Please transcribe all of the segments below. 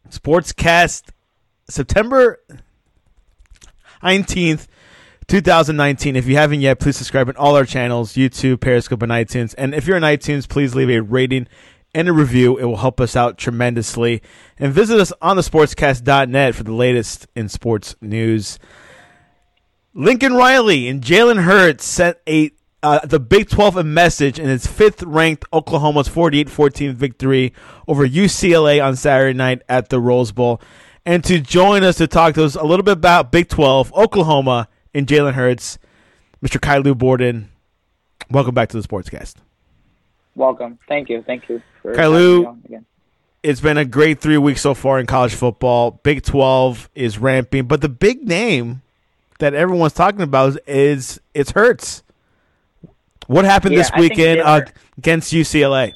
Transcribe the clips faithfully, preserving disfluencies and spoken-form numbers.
Sportscast, September nineteenth, twenty nineteen. If you haven't yet, please subscribe on all our channels, YouTube, Periscope, and iTunes. And if you're on iTunes, please leave a rating and a review. It will help us out tremendously. And visit us on the sportscast dot net for the latest in sports news. Lincoln Riley and Jalen Hurts sent a uh, the Big twelve a message in its fifth-ranked Oklahoma's forty-eight fourteen victory over U C L A on Saturday night at the Rose Bowl. And to join us to talk to us a little bit about Big twelve, Oklahoma, and Jalen Hurts, Mister Kylu Borden, welcome back to the Sportscast. Welcome. Thank you. Thank you. For Kylu, again. It's been a great three weeks so far in college football. Big twelve is ramping, but the big name that everyone's talking about is, is it's Hurts. What happened yeah, this weekend uh, against U C L A?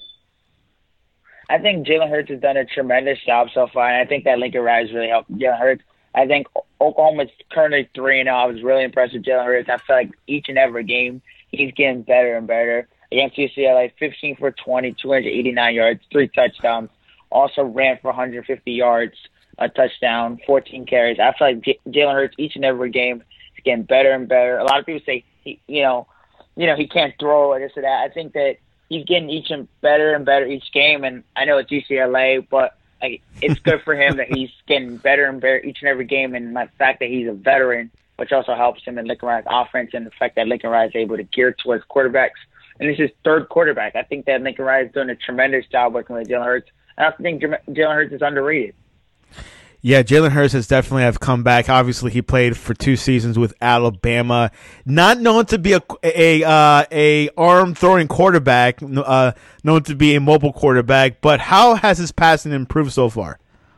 I think Jalen Hurts has done a tremendous job so far, and I think that Lincoln Riley's really helped Jalen Hurts. I think Oklahoma's currently three and oh. I was really impressed with Jalen Hurts. I feel like each and every game he's getting better and better. Against U C L A, fifteen for twenty, two hundred eighty-nine yards, three touchdowns. Also ran for one hundred fifty yards, a touchdown, fourteen carries. I feel like J- Jalen Hurts each and every game is getting better and better. A lot of people say, he, you know, you know, he can't throw or this or that. I think that he's getting each and better and better each game. And I know it's U C L A, but like, it's good for him that he's getting better and better each and every game. And the fact that he's a veteran, which also helps him in Lincoln Riley's offense, and the fact that Lincoln Riley is able to gear towards quarterbacks. And this is his third quarterback. I think that Lincoln Riley is doing a tremendous job working with Jalen Hurts. I also think Jalen Hurts is underrated. Yeah, Jalen Hurts has definitely have come back. Obviously, he played for two seasons with Alabama. Not known to be a a uh, a arm throwing quarterback, uh, known to be a mobile quarterback. But how has his passing improved so far?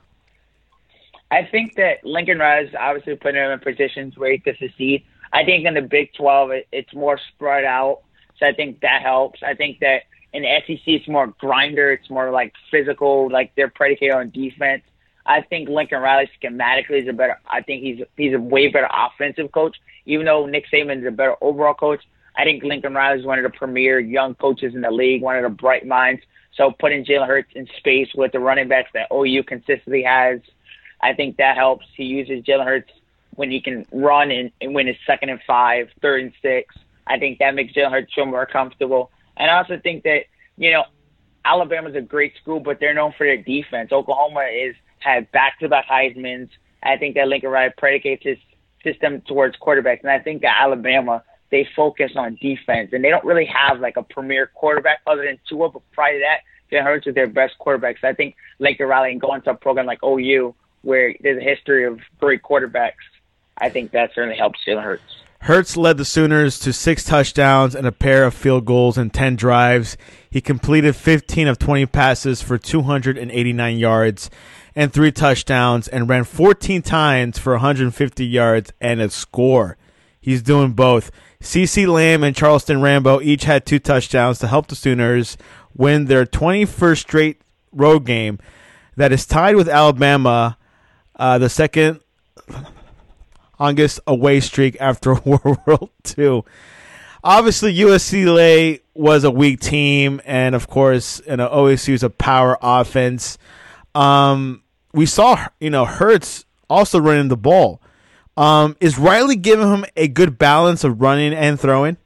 I think that Lincoln Riley is obviously putting him in positions where he could succeed. I think in the Big twelve, it, it's more spread out, so I think that helps. I think that in the S E C, it's more grinder. It's more like physical, like they're predicated on defense. I think Lincoln Riley schematically is a better. I think he's he's a way better offensive coach. Even though Nick Saban is a better overall coach, I think Lincoln Riley is one of the premier young coaches in the league, one of the bright minds. So putting Jalen Hurts in space with the running backs that O U consistently has, I think that helps. He uses Jalen Hurts when he can run and, and when it's second and five, third and six. I think that makes Jalen Hurts feel more comfortable. And I also think that, you know, Alabama's a great school, but they're known for their defense. Oklahoma is had back-to-back Heismans. I think that Lincoln Riley predicates his system towards quarterbacks. And I think that Alabama, they focus on defense. And they don't really have, like, a premier quarterback other than Tua. But prior to that, Jalen Hurts is their best quarterback. So I think Lincoln Riley and going to a program like O U where there's a history of great quarterbacks, I think that certainly helps Jalen Hurts. Hurts led the Sooners to six touchdowns and a pair of field goals in ten drives. He completed fifteen of twenty passes for two hundred eighty-nine yards and three touchdowns, and ran fourteen times for one hundred fifty yards and a score. He's doing both. CeeCee Lamb and Charleston Rambo each had two touchdowns to help the Sooners win their twenty-first straight road game that is tied with Alabama, uh, the second longest away streak after World War Two. Obviously, U S C L A was a weak team, and of course, you know, O S U is a power offense. Um, we saw, you know, Hurts also running the ball. Um, is Riley giving him a good balance of running and throwing?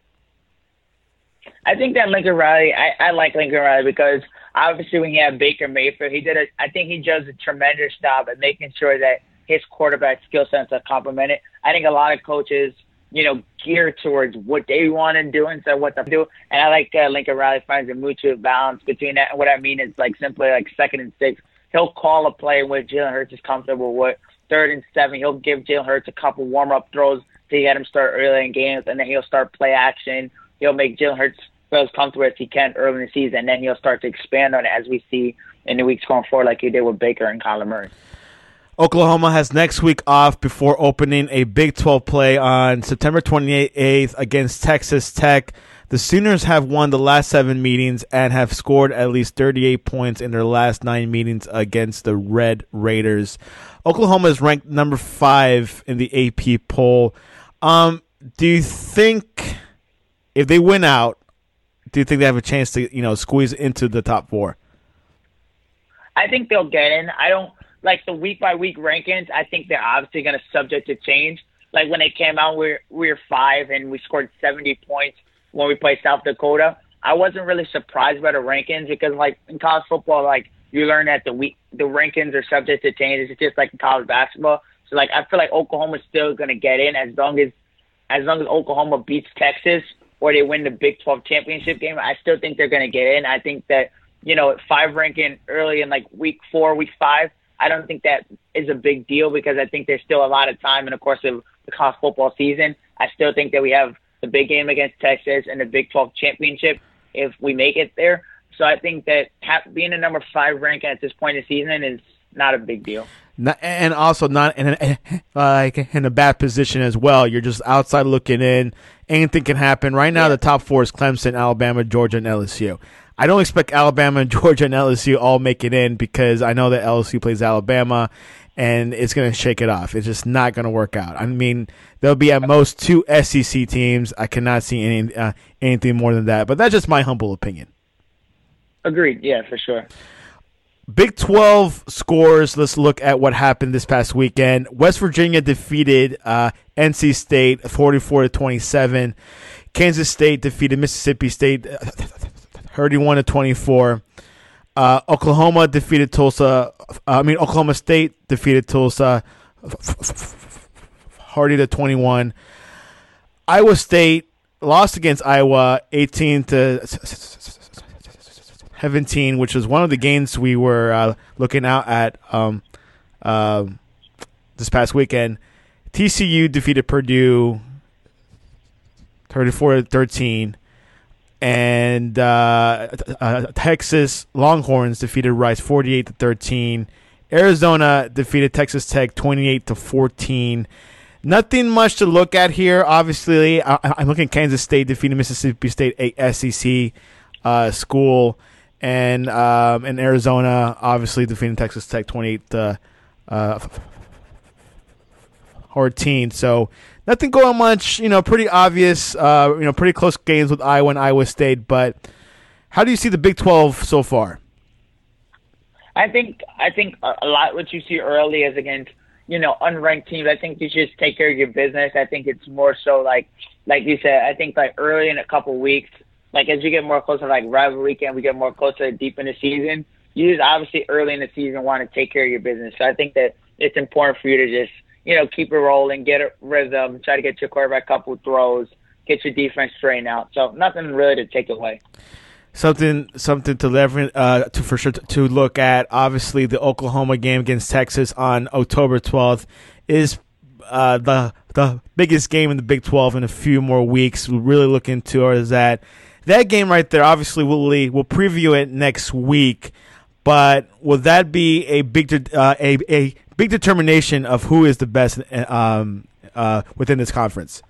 I think that Lincoln Riley, I, I like Lincoln Riley because obviously when you have Baker Mayfield, he did a, I think he does a tremendous job at making sure that his quarterback skill sets are complemented. I think a lot of coaches, you know, gear towards what they want to do instead of what they do. And I like uh, Lincoln Riley finds a mutual balance between that. And what I mean is like simply like second and six, he'll call a play where Jalen Hurts is comfortable with. Third and seven, he'll give Jalen Hurts a couple warm-up throws to get him start early in games, and then he'll start play action. He'll make Jalen Hurts feel as comfortable as he can early in the season, and then he'll start to expand on it as we see in the weeks going forward like he did with Baker and Kyler Murray. Oklahoma has next week off before opening a Big twelve play on September twenty-eighth against Texas Tech. The Sooners have won the last seven meetings and have scored at least thirty-eight points in their last nine meetings against the Red Raiders. Oklahoma is ranked number five in the A P poll. Um, do you think if they win out, do you think they have a chance to, you know, squeeze into the top four? I think they'll get in. I don't like the week by week rankings, I think they're obviously going to subject to change. Like when they came out, we were, we were five and we scored seventy points when we played South Dakota. I wasn't really surprised by the rankings because, like, in college football, like, you learn that the week the rankings are subject to change. It's just like in college basketball. So, like, I feel like Oklahoma's still going to get in as long as as long as Oklahoma beats Texas or they win the Big twelve championship game. I still think they're going to get in. I think that, you know, five ranking early in, like, week four, week five, I don't think that is a big deal because I think there's still a lot of time in the course of the college football season. I still think that we have the big game against Texas and the Big twelve championship if we make it there. So I think that ha- being a number five rank at this point in the season is not a big deal. Not, and also not in, an, like in a bad position as well. You're just outside looking in. Anything can happen. Right now, yeah. The top four is Clemson, Alabama, Georgia, and L S U. I don't expect Alabama, Georgia, and L S U all make it in because I know that L S U plays Alabama, and it's going to shake it off. It's just not going to work out. I mean, there'll be at most two S E C teams. I cannot see any uh, anything more than that. But that's just my humble opinion. Agreed. Yeah, for sure. Big twelve scores. Let's look at what happened this past weekend. West Virginia defeated uh, N C State forty-four to twenty-seven. Kansas State defeated Mississippi State thirty-one to twenty-four. Uh, Oklahoma defeated Tulsa. Uh, I mean, Oklahoma State defeated Tulsa forty to twenty-one. Iowa State lost against Iowa eighteen to seventeen, which was one of the games we were uh, looking out at um, uh, this past weekend. T C U defeated Purdue thirty-four to thirteen. And uh, uh, Texas Longhorns defeated Rice forty-eight to thirteen. Arizona defeated Texas Tech twenty-eight to fourteen. Nothing much to look at here. Obviously, I, I'm looking at Kansas State defeating Mississippi State, a S E C uh, school, and um, and Arizona obviously defeating Texas Tech twenty-eight to fourteen. So nothing going much, you know, pretty obvious, uh, you know, pretty close games with Iowa and Iowa State. But how do you see the Big twelve so far? I think I think a lot what you see early is against, you know, unranked teams. I think you should just take care of your business. I think it's more so like, like you said, I think like early in a couple of weeks, like as you get more closer, like rivalry weekend, we get more closer deep in the season. You just obviously early in the season want to take care of your business. So I think that it's important for you to just, you know, keep it rolling, get a rhythm, try to get your quarterback a couple throws, get your defense straightened out. So nothing really to take away. Something, something to leverage, uh, to for sure to, to look at. Obviously, the Oklahoma game against Texas on October twelfth is uh, the the biggest game in the Big twelve in a few more weeks. We're really looking towards that. That game right there. Obviously, we'll we'll preview it next week. But will that be a big uh, a a big determination of who is the best um, uh, within this conference?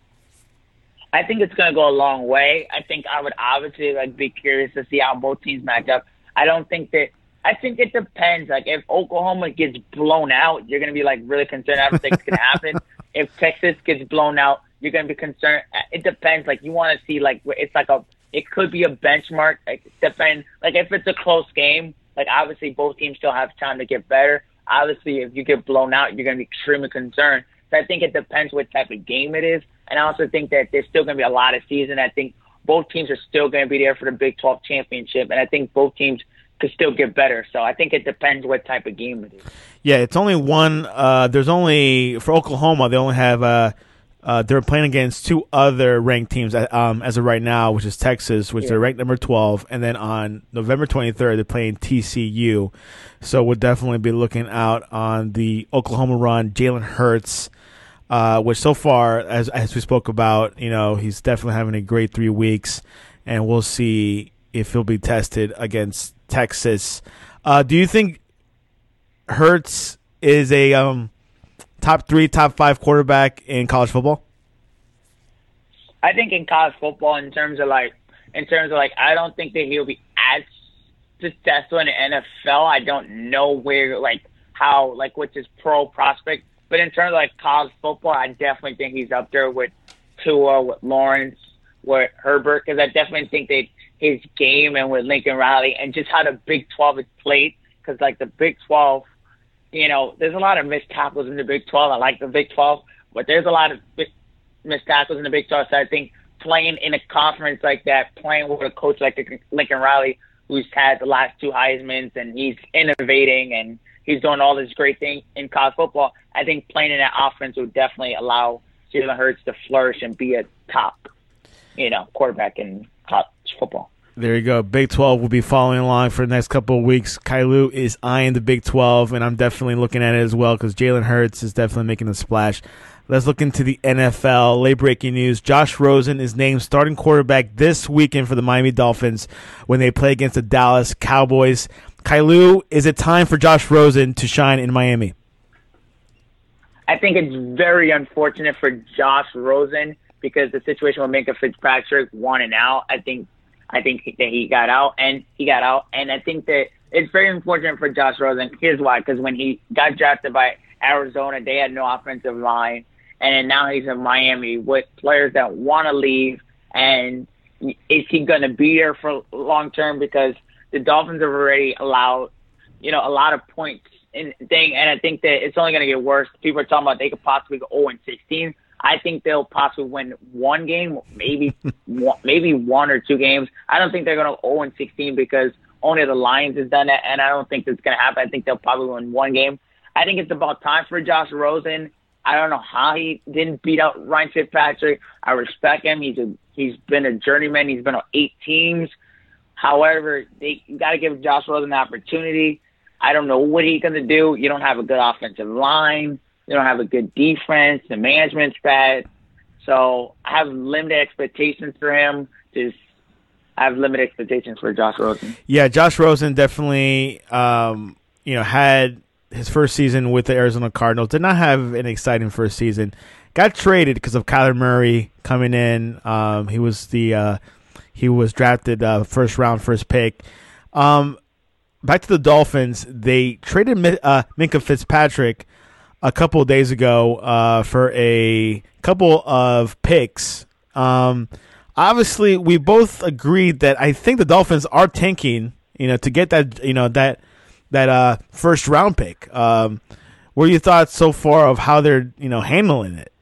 I think it's going to go a long way. I think I would obviously like be curious to see how both teams match up. I don't think that – I think it depends. Like if Oklahoma gets blown out, you're going to be like really concerned. I don't think it's going to happen. If Texas gets blown out, you're going to be concerned. It depends. Like you want to see like it's like a – it could be a benchmark. Like depend. Like if it's a close game, like obviously both teams still have time to get better. Obviously, if you get blown out, you're going to be extremely concerned. So I think it depends what type of game it is. And I also think that there's still going to be a lot of season. I think both teams are still going to be there for the Big twelve championship. And I think both teams could still get better. So I think it depends what type of game it is. Yeah, it's only one. Uh, there's only, for Oklahoma, they only have, uh, uh, they're playing against two other ranked teams um, as of right now, which is Texas, which yeah. they're ranked number twelve. And then on November twenty-third, they're playing T C U. So we'll definitely be looking out on the Oklahoma run, Jalen Hurts. Uh, which so far, as as we spoke about, you know, he's definitely having a great three weeks, and we'll see if he'll be tested against Texas. Uh, do you think Hurts is a um, top three, top five quarterback in college football? I think in college football, in terms of like, in terms of like, I don't think that he'll be as successful in the N F L. I don't know where, like, how, like, what's his pro prospect. But in terms of like college football, I definitely think he's up there with Tua, with Lawrence, with Herbert, because I definitely think that his game and with Lincoln Riley and just how the Big twelve is played, because like the Big twelve you know, there's a lot of missed tackles in the Big twelve. I like the Big twelve, but there's a lot of missed tackles in the Big twelve. So I think playing in a conference like that, playing with a coach like Lincoln Riley, who's had the last two Heismans, and he's innovating and he's doing all this great thing in college football, I think playing in that offense would definitely allow Jalen Hurts to flourish and be a top, you know, quarterback in college football. There you go. Big twelve will be following along for the next couple of weeks. Kailu is eyeing the Big twelve, and I'm definitely looking at it as well because Jalen Hurts is definitely making a splash. Let's look into the N F L. Late breaking news. Josh Rosen is named starting quarterback this weekend for the Miami Dolphins when they play against the Dallas Cowboys. Kailu, is it time for Josh Rosen to shine in Miami? I think it's very unfortunate for Josh Rosen because the situation with Minkah Fitzpatrick wanted out. I think I think that he got out, and he got out. And I think that it's very unfortunate for Josh Rosen. Here's why. Because when he got drafted by Arizona, they had no offensive line. And then now he's in Miami with players that want to leave. And is he going to be there for long term? Because the Dolphins have already allowed, you know, a lot of points in thing. And I think that it's only going to get worse. People are talking about they could possibly go oh and sixteen. I think they'll possibly win one game, maybe one, maybe one or two games. I don't think they're going to go oh and sixteen because only the Lions has done that, and I don't think that's going to happen. I think they'll probably win one game. I think it's about time for Josh Rosen. I don't know how he didn't beat out Ryan Fitzpatrick. I respect him. He's a he's been a journeyman. He's been on eight teams. However, they you got to give Josh Rosen an opportunity. I don't know what he's going to do. You don't have a good offensive line. You don't have a good defense. The management's bad. So I have limited expectations for him. Just I have limited expectations for Josh Rosen. Yeah, Josh Rosen definitely, um, you know, had his first season with the Arizona Cardinals. Did not have an exciting first season. Got traded because of Kyler Murray coming in. Um, he was the uh, he was drafted uh, first round, first pick. Um, back to the Dolphins. They traded uh, Minkah Fitzpatrick a couple of days ago uh, for a couple of picks. Um, obviously, we both agreed that I think the Dolphins are tanking, you know, to get that, you know, that that uh, first round pick. Um, what are your thoughts so far of how they're, you know, handling it?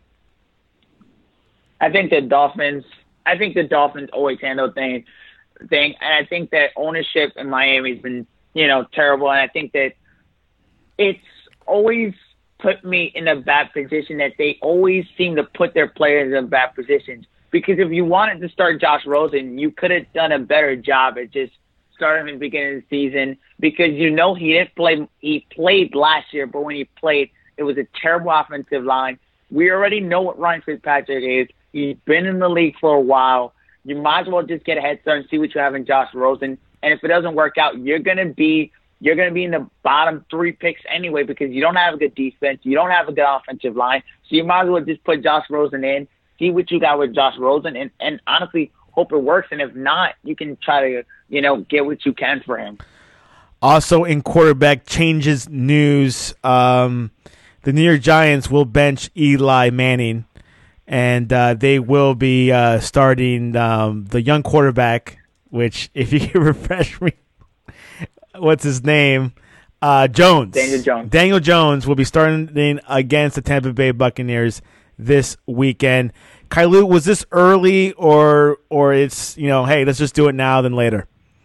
I think the Dolphins. I think the Dolphins always handle things, thing, and I think that ownership in Miami has been, you know, terrible. And I think that it's always put me in a bad position that they always seem to put their players in bad positions. Because if you wanted to start Josh Rosen, you could have done a better job at just starting him at the beginning of the season. Because you know he didn't play. He played last year, but when he played, it was a terrible offensive line. We already know what Ryan Fitzpatrick is. He's been in the league for a while. You might as well just get a head start and see what you have in Josh Rosen. And if it doesn't work out, you're gonna be you're gonna be in the bottom three picks anyway because you don't have a good defense, you don't have a good offensive line. So you might as well just put Josh Rosen in, see what you got with Josh Rosen, and, and honestly hope it works. And if not, you can try to you know get what you can for him. Also, in quarterback changes news, um, the New York Giants will bench Eli Manning. And uh, they will be uh, starting um, the young quarterback, which, if you can refresh me, what's his name? Uh, Jones. Daniel Jones. Daniel Jones will be starting against the Tampa Bay Buccaneers this weekend. Kailu, was this early or or it's, you know, hey, let's just do it now than later?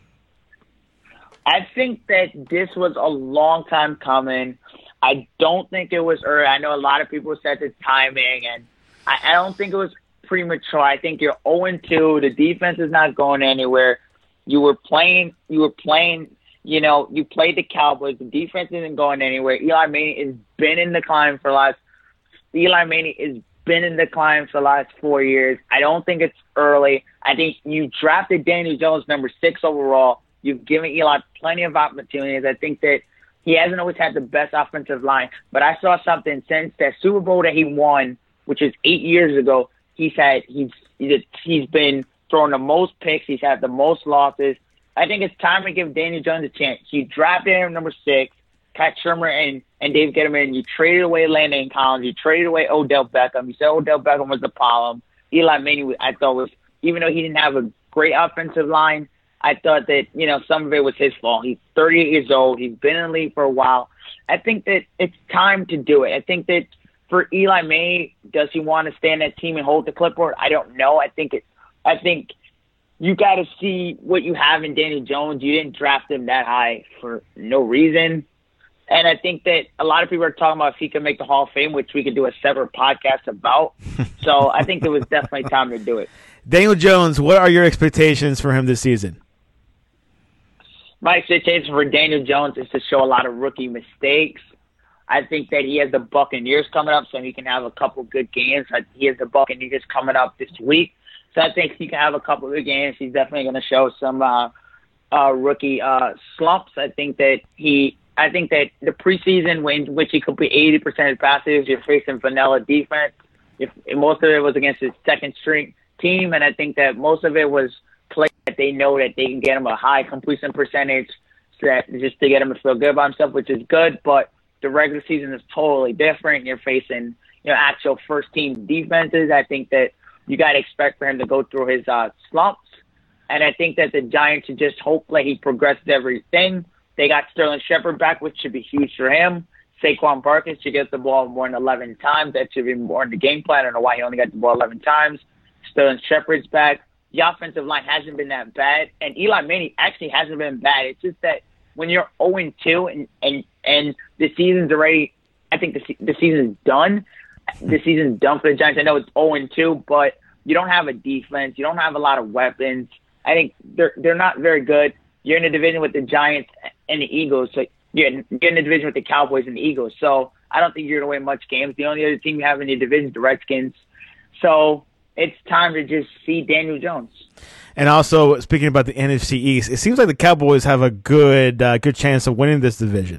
I think that this was a long time coming. I don't think it was early. I know a lot of people said the timing, and I, I don't think it was premature. I think you're oh and two. The defense is not going anywhere. You were playing, you were playing, you know, you played the Cowboys. The defense isn't going anywhere. Eli Manning has been in decline for the last, Eli Manning has been in decline for the last four years. I don't think it's early. I think you drafted Daniel Jones number six overall. You've given Eli plenty of opportunities. I think that he hasn't always had the best offensive line, but I saw something since that Super Bowl that he won, which is eight years ago. He's had he's he's been throwing the most picks. He's had the most losses. I think it's time to give Daniel Jones a chance. You drafted him number six, Pat Shermer and and Dave Gettleman. You traded away Landon Collins. You traded away Odell Beckham. You said Odell Beckham was the problem. Eli Manning, I thought was even though he didn't have a great offensive line, I thought that, you know, some of it was his fault. He's thirty-eight years old. He's been in the league for a while. I think that it's time to do it. I think that for Eli Manning, does he want to stay in that team and hold the clipboard? I don't know. I think it. I think you got to see what you have in Daniel Jones. You didn't draft him that high for no reason. And I think that a lot of people are talking about if he can make the Hall of Fame, which we could do a separate podcast about. So I think it was definitely time to do it. Daniel Jones, what are your expectations for him this season? My expectation for Daniel Jones is to show a lot of rookie mistakes. I think that he has the Buccaneers coming up, so he can have a couple good games. He has the Buccaneers coming up this week. So I think he can have a couple of good games. He's definitely going to show some uh, uh, rookie uh, slumps. I think that he – I think that the preseason, when which he complete eighty percent of passes, you're facing vanilla defense. If most of it was against his second string team, and I think that most of it was play that they know that they can get him a high completion percentage, so that just to get him to feel good about himself, which is good. But the regular season is totally different. You're facing, you know, actual first team defenses. I think that you got to expect for him to go through his uh, slumps, and I think that the Giants should just hope that he progresses everything. They got Sterling Shepard back, which should be huge for him. Saquon Barkley should get the ball more than eleven times. That should be more in the game plan. I don't know why he only got the ball eleven times. Sterling Shepard's back. The offensive line hasn't been that bad. And Eli Manning actually hasn't been bad. It's just that when you're oh and two and, and, and the season's already – I think the, the season's done. The season's done for the Giants. I know it's oh and two, but you don't have a defense. You don't have a lot of weapons. I think they're they're not very good. You're in a division with the Giants and the Eagles. So you're in, you're in the division with the Cowboys and the Eagles. So I don't think you're going to win much games. The only other team you have in your division is the Redskins. So it's time to just see Daniel Jones. And also, speaking about the N F C East, it seems like the Cowboys have a good uh, good chance of winning this division.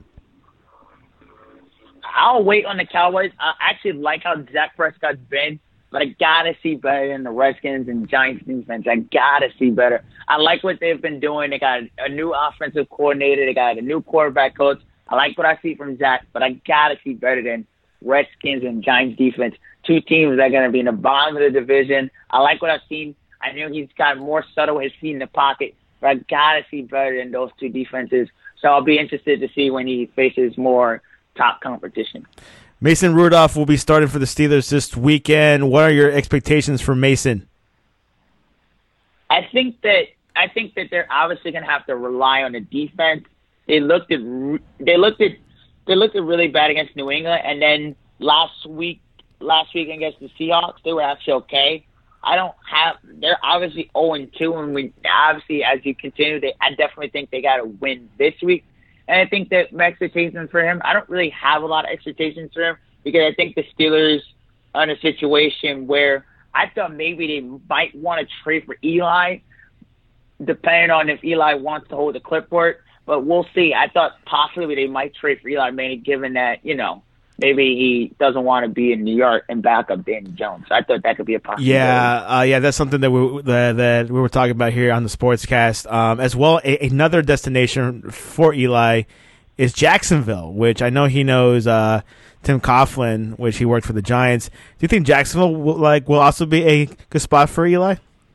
I'll wait on the Cowboys. I actually like how Dak Prescott's been, but I got to see better than the Redskins and Giants defense. I got to see better. I like what they've been doing. They got a new offensive coordinator. They got a new quarterback coach. I like what I see from Zach, but I got to see better than Redskins and Giants defense. Two teams that are going to be in the bottom of the division. I like what I've seen. I know he's got more subtle with his feet in the pocket, but I got to see better than those two defenses. So I'll be interested to see when he faces more top competition. Mason Rudolph will be starting for the Steelers this weekend. What are your expectations for Mason? I think that I think that they're obviously going to have to rely on the defense. They looked at they looked at they looked at really bad against New England, and then last week last week against the Seahawks, they were actually okay. I don't have they're obviously oh and two, and we obviously as you continue, they I definitely think they got to win this week. And I think that my expectations for him, I don't really have a lot of expectations for him because I think the Steelers are in a situation where I thought maybe they might want to trade for Eli, depending on if Eli wants to hold the clipboard. But we'll see. I thought possibly they might trade for Eli Manning, given that, you know, maybe he doesn't want to be in New York and back up Daniel Jones. I thought that could be a possibility. Yeah, uh, yeah, that's something that we that, that we were talking about here on the Sportscast. Um, as well, a, another destination for Eli is Jacksonville, which I know he knows uh, Tim Coughlin, which he worked for the Giants. Do you think Jacksonville will, like will also be a good spot for Eli?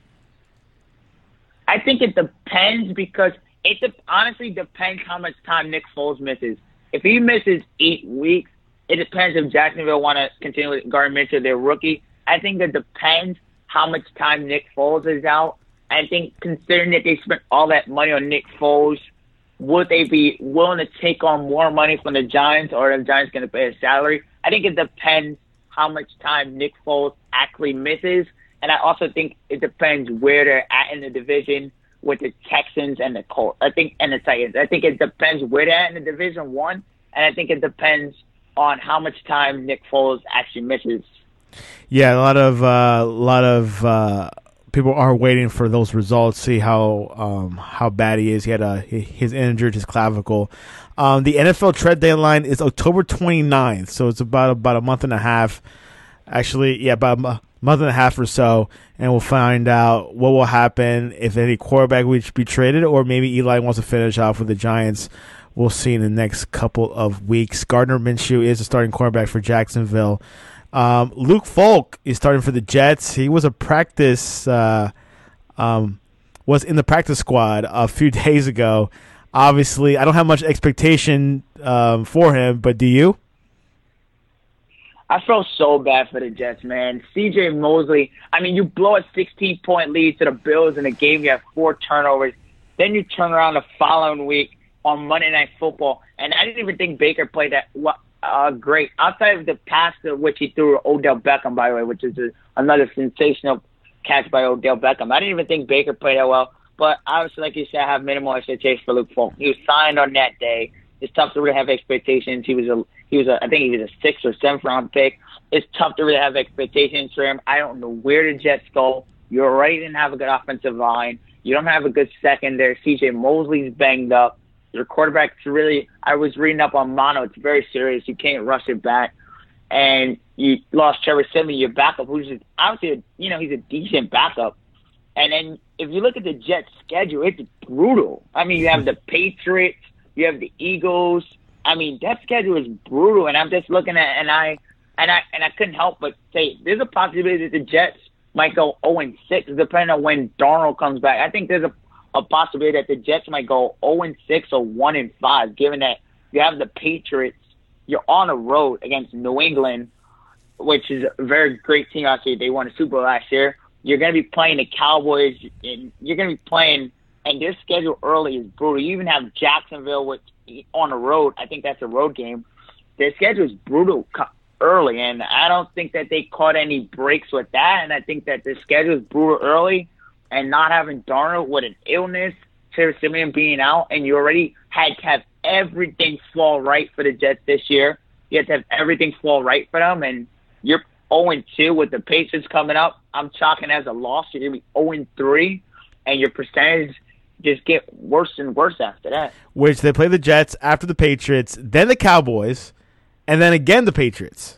I think it depends because it de- honestly depends how much time Nick Foles misses. If he misses eight weeks, it depends if Jacksonville want to continue with Gardner Minshew, their rookie. I think it depends how much time Nick Foles is out. I think considering that they spent all that money on Nick Foles, would they be willing to take on more money from the Giants, or are the Giants going to pay a salary? I think it depends how much time Nick Foles actually misses. And I also think it depends where they're at in the division with the Texans and the Colts. I think and the Titans. I think it depends where they're at in the division one, and I think it depends on how much time Nick Foles actually misses. Yeah, a lot of uh, a lot of uh, people are waiting for those results. See how um, how bad he is. He had a he's injured his clavicle. Um, the N F L trade deadline is October twenty-ninth, so it's about about a month and a half. Actually, yeah, about a month and a half or so, and we'll find out what will happen if any quarterback will be traded, or maybe Eli wants to finish off with the Giants. We'll see in the next couple of weeks. Gardner Minshew is a starting quarterback for Jacksonville. Um, Luke Falk is starting for the Jets. He was a practice uh, um, was in the practice squad a few days ago. Obviously, I don't have much expectation um, for him, but do you? I felt so bad for the Jets, man. C J Mosley, I mean, you blow a sixteen-point lead to the Bills in a game, you have four turnovers. Then you turn around the following week on Monday Night Football, and I didn't even think Baker played that uh, great. Outside of the pass to which he threw to Odell Beckham, by the way, which is a, another sensational catch by Odell Beckham. I didn't even think Baker played that well. But obviously, like you said, I have minimal expectations for Luke Falk. He was signed on that day. It's tough to really have expectations. He was a, he was a, I think he was a sixth or seventh round pick. It's tough to really have expectations for him. I don't know where the Jets go. You already didn't have a good offensive line. You don't have a good secondary. C J Mosley's banged up. Your quarterback's really, I was reading up on mono. It's very serious. You can't rush it back. And you lost Trevor Siemian, your backup, who's just, obviously, a, you know, he's a decent backup. And then if you look at the Jets' schedule, it's brutal. I mean, you have the Patriots, you have the Eagles. I mean, that schedule is brutal. And I'm just looking at, and I, and I, and I couldn't help but say, there's a possibility that the Jets might go oh and six, depending on when Darnold comes back. I think there's a, a possibility that the Jets might go oh and six or one and five, given that you have the Patriots, you're on the road against New England, which is a very great team. Actually, they won a Super Bowl last year. You're going to be playing the Cowboys, and you're going to be playing, and their schedule early is brutal. You even have Jacksonville with, on the road. I think that's a road game. Their schedule is brutal early, and I don't think that they caught any breaks with that, and I think that the schedule is brutal early, and not having Darnold with an illness, Trevor Siemian being out, and you already had to have everything fall right for the Jets this year. You have to have everything fall right for them, and you're oh and two with the Patriots coming up. I'm chalking as a loss. You're going to be oh and three, and your percentage just get worse and worse after that. Which they play the Jets after the Patriots, then the Cowboys, and then again the Patriots.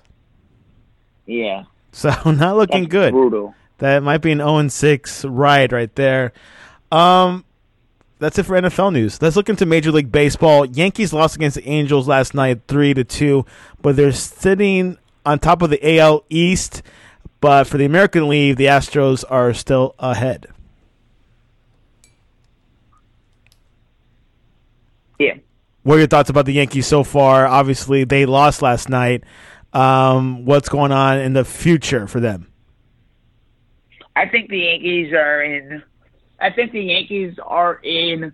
Yeah. So not looking That's good. Brutal. That might be an oh and six ride right there. Um, that's it for N F L news. Let's look into Major League Baseball. Yankees lost against the Angels last night three to two, but they're sitting on top of the A L East. But for the American League, the Astros are still ahead. Yeah. What are your thoughts about the Yankees so far? Obviously, they lost last night. Um, what's going on in the future for them? I think the Yankees are in. I think the Yankees are in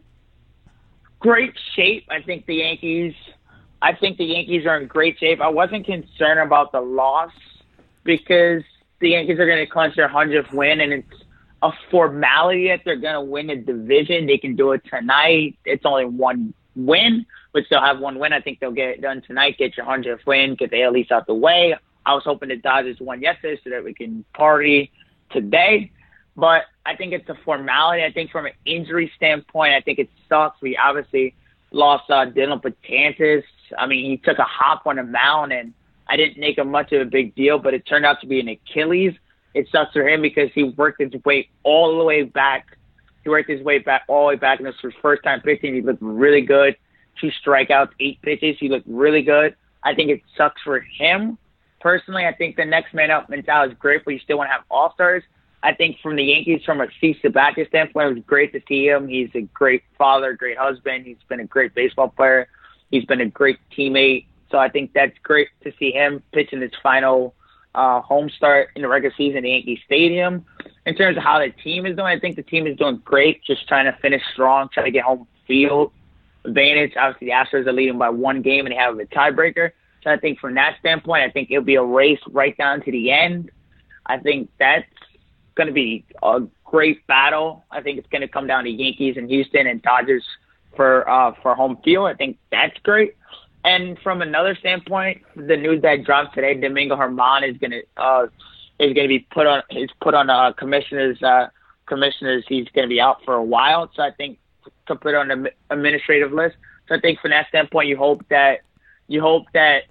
great shape. I think the Yankees. I think the Yankees are in great shape. I wasn't concerned about the loss because the Yankees are going to clinch their hundredth win, and it's a formality that they're going to win the division. They can do it tonight. It's only one win, but still have one win. I think they'll get it done tonight, get your hundredth win, get the A L East out the way. I was hoping the Dodgers won yesterday so that we can party today. But I think it's a formality. I think from an injury standpoint, I think it sucks. We obviously lost uh, Dylan Betances. I mean, he took a hop on the mound, and I didn't make a much of a big deal, but it turned out to be an Achilles. It sucks for him because he worked his way all the way back. He worked his way back all the way back, and this was his first time pitching. He looked really good. Two strikeouts, eight pitches. He looked really good. I think it sucks for him. Personally, I think the next man up mentality is great, but you still want to have all-stars. I think from the Yankees, from a Steve Sabathia standpoint, it was great to see him. He's a great father, great husband. He's been a great baseball player. He's been a great teammate. So I think that's great to see him pitching his final uh, home start in the regular season at Yankee Stadium. In terms of how the team is doing, I think the team is doing great, just trying to finish strong, trying to get home field advantage. Obviously, the Astros are leading by one game, and they have a tiebreaker. So I think from that standpoint, I think it'll be a race right down to the end. I think that's going to be a great battle. I think it's going to come down to Yankees and Houston and Dodgers for uh, for home field. I think that's great. And from another standpoint, the news that dropped today, Domingo Germán is going to uh, is going to be put on is put on a commissioner's uh, commissioners. He's going to be out for a while. So I think to put on the administrative list. So I think from that standpoint, you hope that you hope that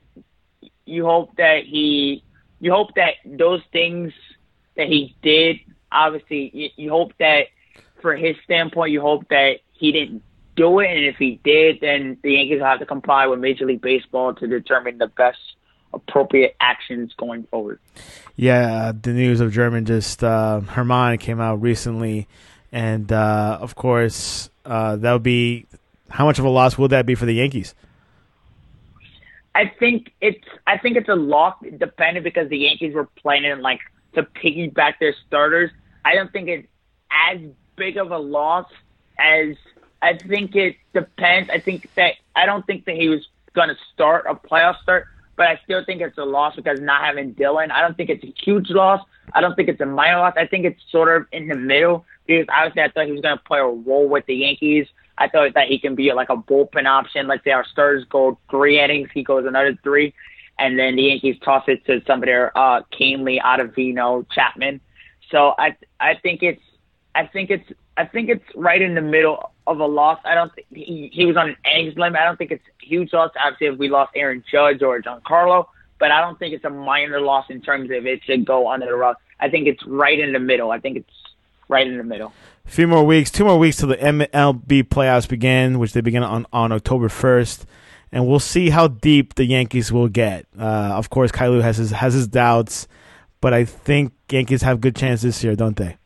you hope that he you hope that those things that he did, obviously, you, you hope that for his standpoint, you hope that he didn't do it, and if he did, then the Yankees will have to comply with Major League Baseball to determine the best appropriate actions going forward. Yeah, the news of German just uh, Germán came out recently, And, uh, of course, uh, that would be – how much of a loss will that be for the Yankees? I think it's I think it's a loss dependent because the Yankees were planning like to piggyback their starters. I don't think it's as big of a loss as I think it depends. I think that I don't think that he was going to start a playoff start, but I still think it's a loss because not having Dylan. I don't think it's a huge loss. I don't think it's a minor loss. I think it's sort of in the middle because obviously I thought he was going to play a role with the Yankees. I thought that he can be like a bullpen option. Let's say our starters go three innings, he goes another three, and then the Yankees toss it to some of their uh, Canely, Ottavino, Chapman. So I I think it's I think it's I think it's right in the middle of a loss. I don't think he, he was on an innings limit. I don't think it's a huge loss. Obviously, if we lost Aaron Judge or Giancarlo, but I don't think it's a minor loss in terms of it should go under the rug. I think it's right in the middle. I think it's right in the middle. A few more weeks, two more weeks till the M L B playoffs begin, which they begin on, on October first, and we'll see how deep the Yankees will get. Uh, of course, Kailu has his has his doubts, but I think Yankees have good chance this year, don't they?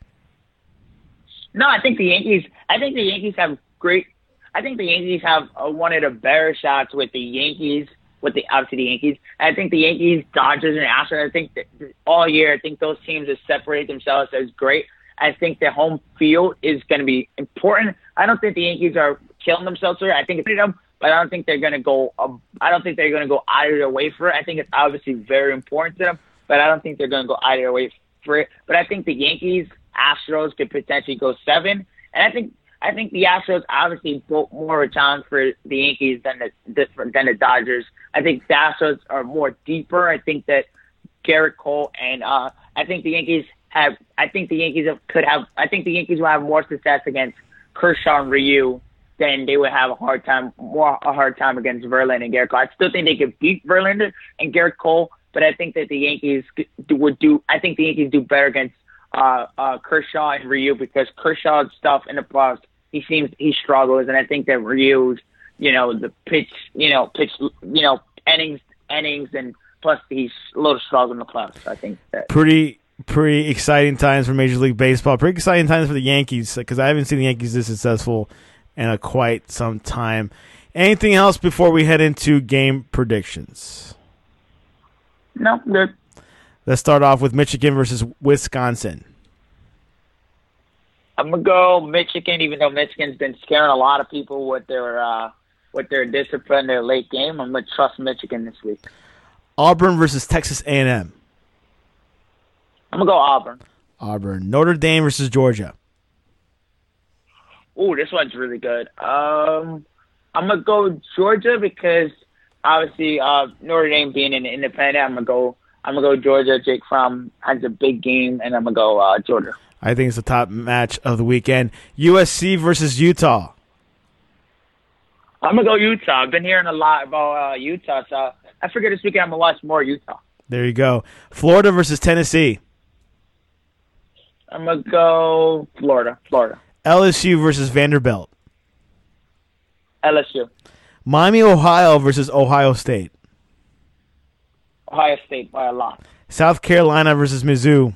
No, I think the Yankees. I think the Yankees have great. I think the Yankees have uh, one of the better shots with the Yankees, with the obviously the Yankees. I think the Yankees, Dodgers, and Astros. I think that all year, I think those teams have separated themselves as great. I think the home field is going to be important. I don't think the Yankees are killing themselves here. I think it's them, but I don't think they're going to go. Um, I don't think they're going to go out of their way for it. I think it's obviously very important to them, but I don't think they're going to go out of their way for it. But I think the Yankees, Astros could potentially go seven, and I think I think the Astros obviously built more of a challenge for the Yankees than the than the Dodgers. I think the Astros are more deeper. I think that Garrett Cole and uh, I think the Yankees. Have I think the Yankees have, could have I think the Yankees will have more success against Kershaw and Ryu than they would have a hard time more a hard time against Verlander and Garrett Cole. I still think they could beat Verlander and Garrett Cole, but I think that the Yankees would do I think the Yankees do better against uh, uh, Kershaw and Ryu because Kershaw's stuff in the playoffs he seems he struggles, and I think that Ryu's you know the pitch you know pitch you know innings innings and plus he's a little struggling in the playoffs. So I think that pretty. Pretty exciting times for Major League Baseball. Pretty exciting times for the Yankees because I haven't seen the Yankees this successful in a quite some time. Anything else before we head into game predictions? No, good. Let's start off with Michigan versus Wisconsin. I'm gonna go Michigan, even though Michigan's been scaring a lot of people with their uh, with their discipline, their late game. I'm gonna trust Michigan this week. Auburn versus Texas A and M. I'm going to go Auburn. Auburn. Notre Dame versus Georgia. Ooh, this one's really good. Um, I'm going to go Georgia because, obviously, uh, Notre Dame being an independent, I'm going to go I'm gonna go Georgia. Jake Fromm has a big game, and I'm going to go uh, Georgia. I think it's the top match of the weekend. U S C versus Utah. I'm going to go Utah. I've been hearing a lot about uh, Utah, so I figured this weekend I'm going to watch more Utah. There you go. Florida versus Tennessee. I'm going to go Florida. Florida. L S U versus Vanderbilt. L S U. Miami, Ohio versus Ohio State. Ohio State by a lot. South Carolina versus Mizzou.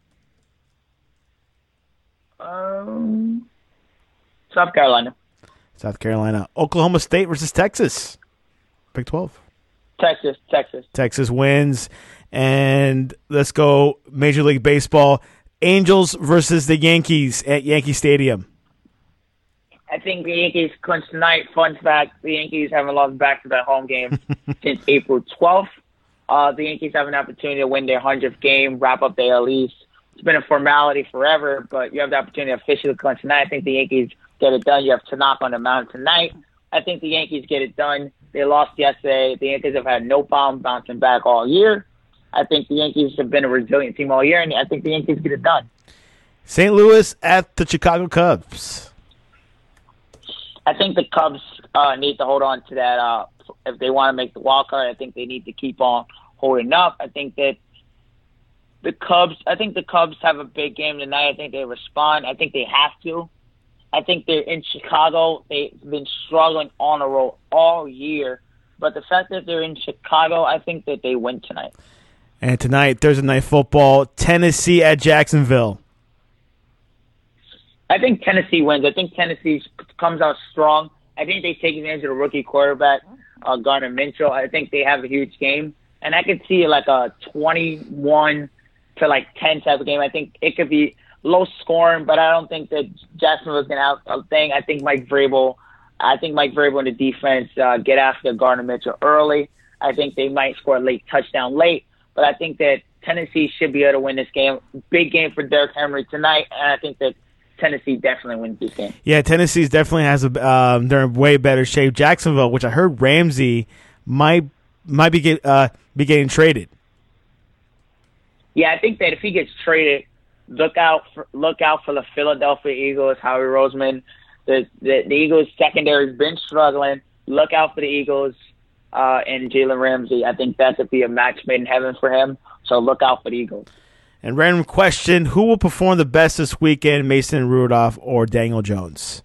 Um, South Carolina. South Carolina. Oklahoma State versus Texas. Big twelve. Texas. Texas. Texas wins. And let's go Major League Baseball. Angels versus the Yankees at Yankee Stadium. I think the Yankees clinch tonight. Fun fact, the Yankees haven't lost back-to-back home games since April twelfth. Uh, the Yankees have an opportunity to win their hundredth game, wrap up their L East. It's been a formality forever, but you have the opportunity to officially clinch tonight. I think the Yankees get it done. You have Tanaka on the mound tonight. I think the Yankees get it done. They lost yesterday. The Yankees have had no problem bouncing back all year. I think the Yankees have been a resilient team all year, and I think the Yankees get it done. Saint Louis at the Chicago Cubs. I think the Cubs uh, need to hold on to that. Uh, if they want to make the wild card, I think they need to keep on holding up. I think that the Cubs, I think the Cubs have a big game tonight. I think they respond. I think they have to. I think they're in Chicago. They've been struggling on the road all year. But the fact that they're in Chicago, I think that they win tonight. And tonight, Thursday Night Football, Tennessee at Jacksonville. I think Tennessee wins. I think Tennessee comes out strong. I think they take advantage of the rookie quarterback, uh, Gardner Minshew. I think they have a huge game. And I could see like a twenty-one to like ten type of game. I think it could be low scoring, but I don't think that Jacksonville's going to have a thing. I think Mike Vrabel, I think Mike Vrabel and the defense uh, get after Gardner Minshew early. I think they might score a late touchdown late, but I think that Tennessee should be able to win this game. Big game for Derrick Henry tonight, and I think that Tennessee definitely wins this game. Yeah, Tennessee's definitely has a. Um, they're in way better shape. Jacksonville, which I heard Ramsey might might be get, uh, be getting traded. Yeah, I think that if he gets traded, look out for look out for the Philadelphia Eagles. Howie Roseman, the the, the Eagles secondary's been struggling. Look out for the Eagles uh, and Jalen Ramsey. I think that could be a match made in heaven for him. So look out for the Eagles. And random question, who will perform the best this weekend, Mason Rudolph or Daniel Jones?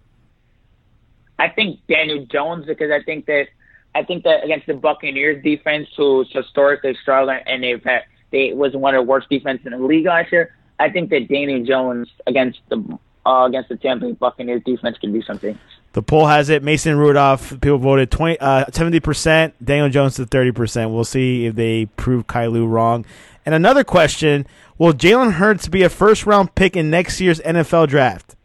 I think Daniel Jones, because I think that I think that against the Buccaneers defense, who's historically struggling, and they've had they was one of the worst defenses in the league last year. I think that Daniel Jones against the uh, against the Tampa Bay Buccaneers defense can do something. The poll has it, Mason Rudolph, people voted twenty, uh, seventy percent, Daniel Jones to thirty percent. We'll see if they prove Kylu wrong. And another question, will Jalen Hurts be a first-round pick in next year's N F L draft?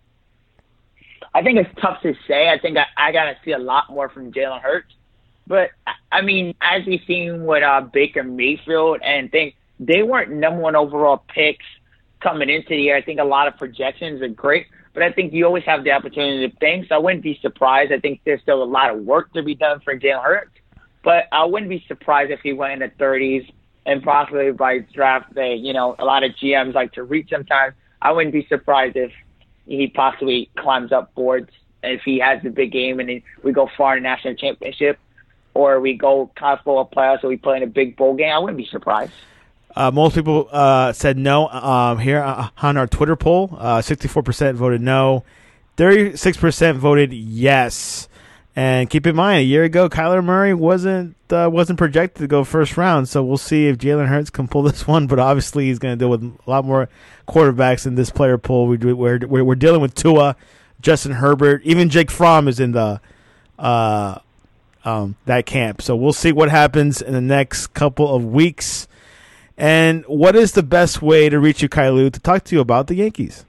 I think it's tough to say. I think I, I got to see a lot more from Jalen Hurts. But, I mean, as we've seen with uh, Baker Mayfield and things, they weren't number one overall picks coming into the year. I think a lot of projections are great, but I think you always have the opportunity to think. So I wouldn't be surprised. I think there's still a lot of work to be done for Jalen Hurts. But I wouldn't be surprised if he went in the thirties and possibly by draft day. You know, a lot of G Ms like to reach sometimes. I wouldn't be surprised if he possibly climbs up boards if he has the big game and we go far in the national championship, or we go college football playoffs or we play in a big bowl game. I wouldn't be surprised. Uh, most people uh, said no um, here on our Twitter poll. Uh, sixty-four percent voted no. thirty-six percent voted yes. And keep in mind, a year ago, Kyler Murray wasn't uh, wasn't projected to go first round. So we'll see if Jalen Hurts can pull this one. But obviously, he's going to deal with a lot more quarterbacks in this player pool. We, we're, we're dealing with Tua, Justin Herbert. Even Jake Fromm is in the uh, um, that camp. So we'll see what happens in the next couple of weeks. And what is the best way to reach you, Kylu, to talk to you about the Yankees?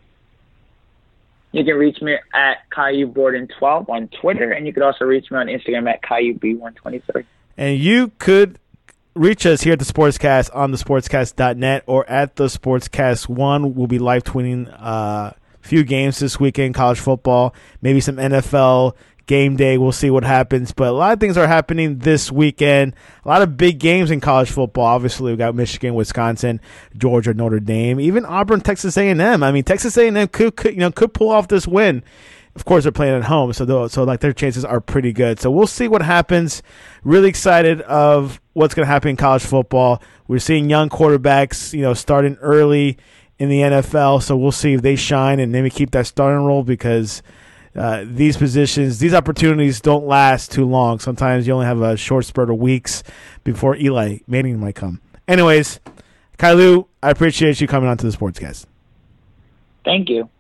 You can reach me at Caillou Borden twelve on Twitter, and you can also reach me on Instagram at Caillou B one twenty-three. And you could reach us here at the Sportscast on the sportscast dot net or at the Sportscast one. We'll be live tweeting a uh, few games this weekend, college football, maybe some N F L game day. We'll see what happens. But a lot of things are happening this weekend. A lot of big games in college football. Obviously, we've got Michigan, Wisconsin, Georgia, Notre Dame, even Auburn, Texas A and M. I mean, Texas A and M could, could you know could pull off this win. Of course, they're playing at home, so so like their chances are pretty good. So we'll see what happens. Really excited of what's going to happen in college football. We're seeing young quarterbacks, you know, starting early in the N F L. So we'll see if they shine and maybe keep that starting role, because Uh, these positions, these opportunities don't last too long. Sometimes you only have a short spurt of weeks before Eli Manning might come. Anyways, Kylu, I appreciate you coming on to the Sportscast. Thank you.